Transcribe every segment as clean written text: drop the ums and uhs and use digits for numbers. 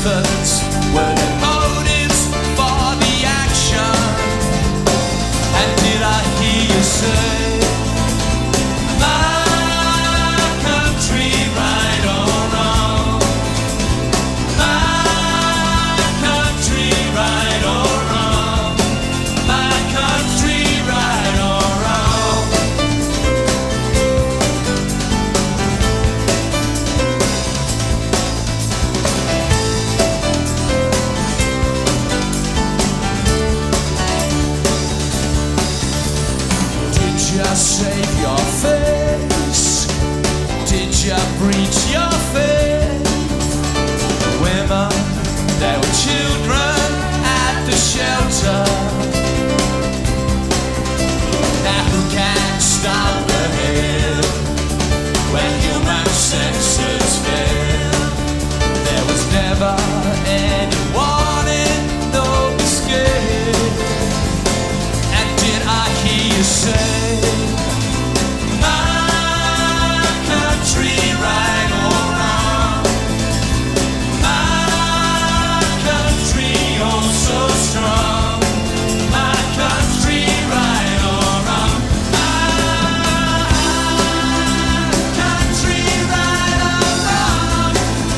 methods were the motives for the action. And did I hear you say, my country, right or wrong? My country, right or wrong? My country, right or wrong? Did you save your face? Did you breach your faith? Women, there were children at the shelter. Now who can stop the hell when human senses fail? There was never any warning, no escape. And did I hear you say, my country, right or wrong? My country, oh so strong. My country, right or wrong? My country, right or wrong?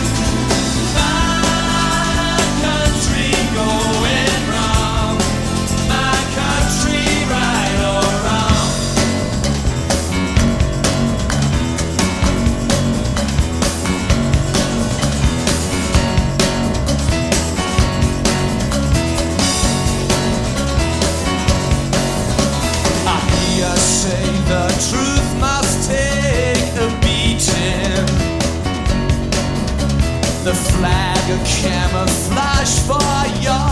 My country going wrong. My country, right or wrong? I hear you say the truth must take a beating. The flag of camouflage for your